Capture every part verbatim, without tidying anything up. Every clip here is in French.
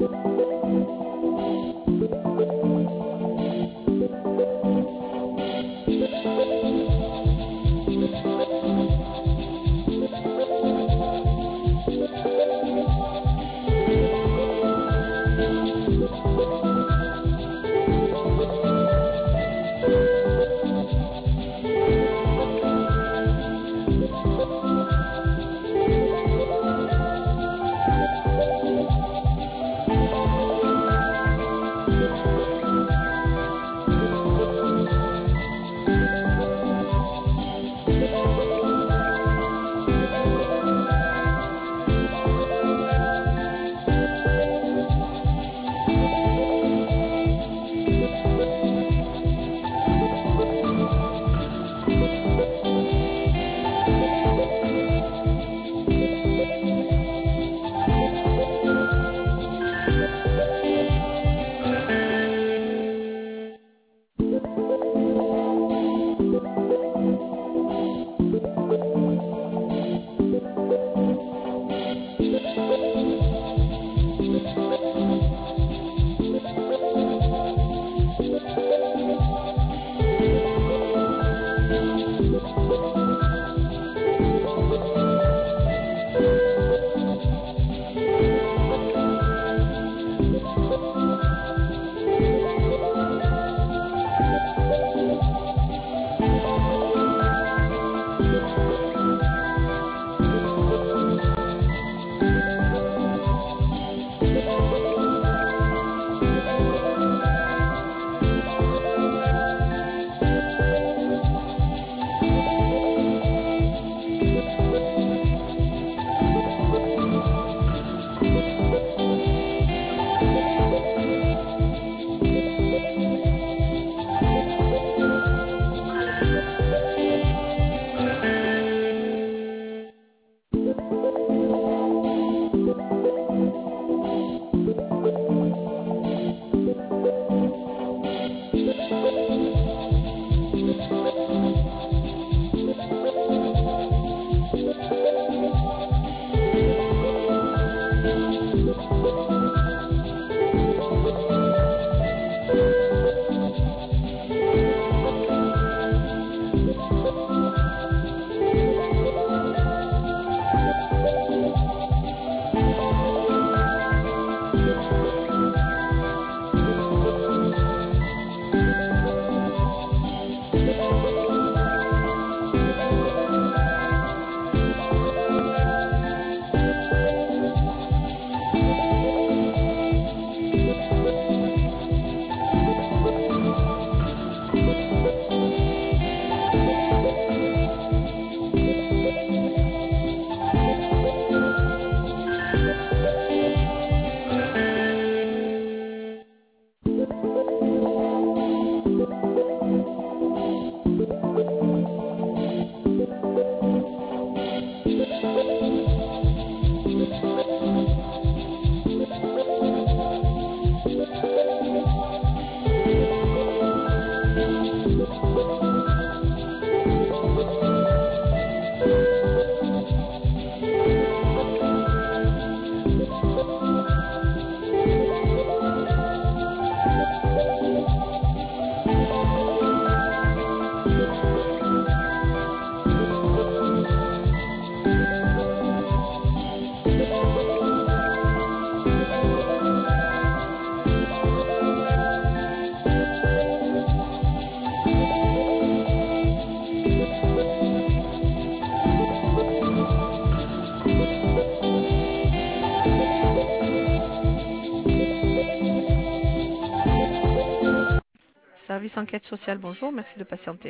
Service enquête sociale, bonjour, merci de patienter.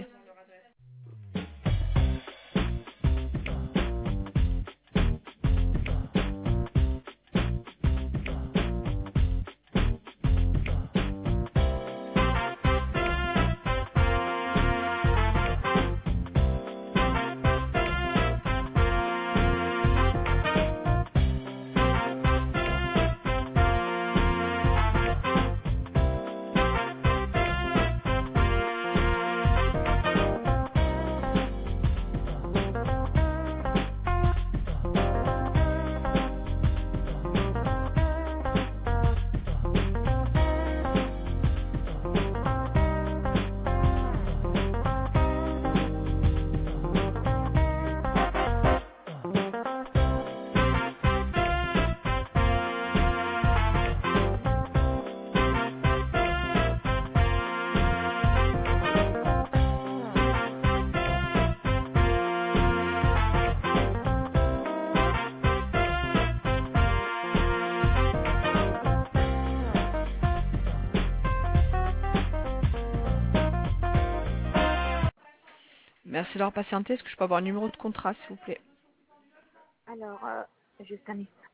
Merci d'avoir patienté. Est-ce que je peux avoir un numéro de contrat, s'il vous plaît? Alors, euh, juste un instant.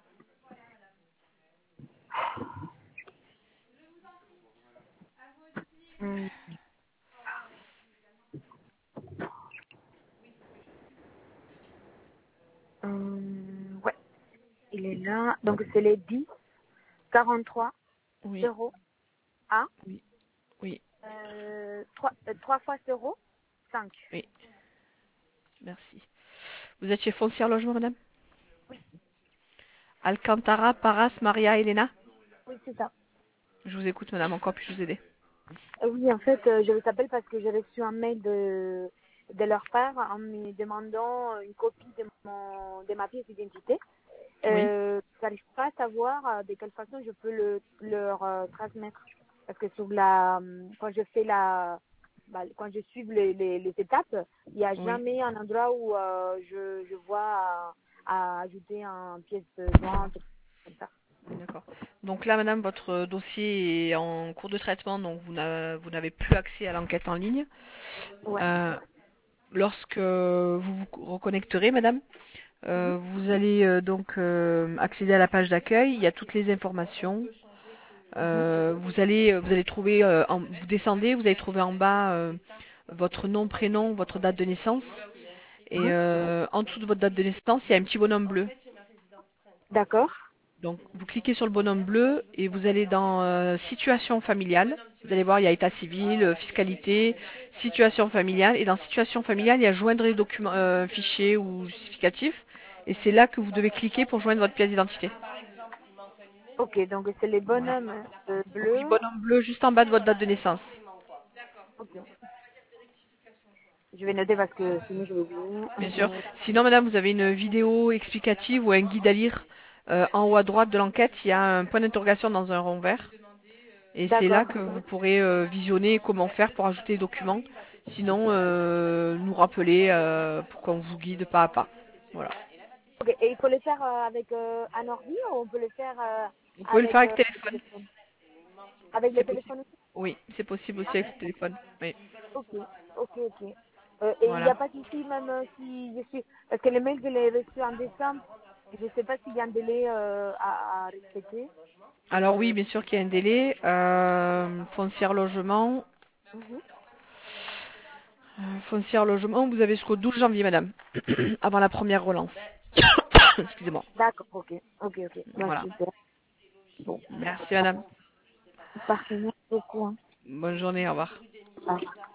Hum, hum, ouais, il est là. Donc, c'est les dix quarante-trois Oui, zéro un. oui, oui, Euh, trois, euh, trois fois zéro, cinq. oui. Merci. Vous êtes chez Foncière Logement, madame? Alcantara, Paras, Maria, Elena? Oui, c'est ça. Je vous écoute, madame. Encore puis-je vous aider? Euh, Oui, en fait, euh, je vous appelle parce que j'ai reçu un mail de, de leur part en me demandant une copie de, mon, de ma pièce d'identité. Oui, Euh, je n'arrive pas à savoir euh, de quelle façon je peux le, leur euh, transmettre. Parce que sur la, euh, quand je fais la, bah, quand je suis les, les, les étapes, il n'y a oui. jamais un endroit où euh, je, je vois à, à ajouter un pièce de jointe, comme ça. D'accord. Donc là, madame, votre dossier est en cours de traitement, donc vous n'a- vous n'avez plus accès à l'enquête en ligne. Ouais. Euh, lorsque vous vous reconnecterez, madame, Mhm. euh, vous allez euh, donc euh, accéder à la page d'accueil. Il y a toutes les informations. Mhm. Euh, vous allez, vous allez trouver, euh, en- vous descendez, vous allez trouver en bas euh, votre nom, prénom, votre date de naissance. Et Mhm. euh, en dessous de votre date de naissance, il y a un petit bonhomme bleu. D'accord. Donc, vous cliquez sur le bonhomme bleu et vous allez dans euh, situation familiale. Vous allez voir, il y a état civil, euh, fiscalité, situation familiale. Et dans situation familiale, il y a joindre les documents, euh, fichiers ou justificatifs. Et c'est là que vous devez cliquer pour joindre votre pièce d'identité. Ok, donc c'est les Voilà. bonhommes euh, Oui, bleus. bonhomme bleu juste en bas de votre date de naissance. Ok. Je vais noter parce que sinon je vais oublier. Bien sûr. Euh, Sinon, madame, vous avez une vidéo explicative ou un guide à lire euh, en haut à droite de l'enquête. Il y a un point d'interrogation dans un rond vert. Et c'est là D'accord. que vous pourrez euh, visionner comment faire pour ajouter les documents. Sinon, euh, nous rappeler euh, pour qu'on vous guide pas à pas. Voilà. Ok, et il faut le faire euh, avec euh, un ordi ou on peut le faire euh, Vous pouvez le faire avec avec euh, le téléphone. téléphone? Avec le C'est possible. téléphone aussi? Oui, c'est possible aussi Ah, avec le téléphone. Oui. ok, ok, ok. Euh, et il n'y Voilà. a pas d'ici même euh, si je suis... Parce que le mail, je l'ai reçu en décembre. Je ne sais pas s'il y a un délai euh, à, à respecter. Alors oui, bien sûr qu'il y a un délai. Euh, foncière logement. Mhm. Euh, foncière logement, vous avez jusqu'au douze janvier, madame. Avant la première relance. Excusez-moi. D'accord, ok, ok, ok. Bah, Voilà. super. Bon, Merci, madame. parfait, merci beaucoup. Hein. Bonne journée, au revoir. Au revoir.